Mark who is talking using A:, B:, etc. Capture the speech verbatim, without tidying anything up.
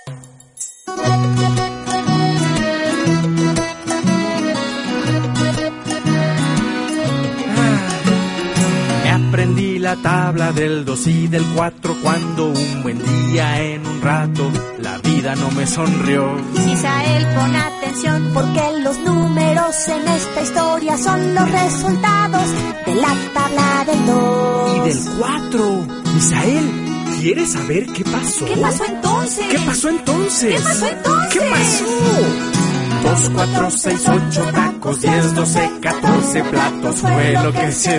A: Aprendí la tabla del dos y del cuatro cuando un buen día en un rato la vida no me sonrió.
B: Misael, pon atención, porque los números en esta historia son los resultados de la tabla del dos.
A: Y del cuatro. Misael, ¿quieres saber qué pasó?
B: ¿Qué pasó entonces?
A: ¿Qué pasó entonces?
B: ¿Qué pasó entonces?
A: ¿Qué pasó? Dos, cuatro, seis, ocho tacos, diez, doce, catorce platos fue lo que se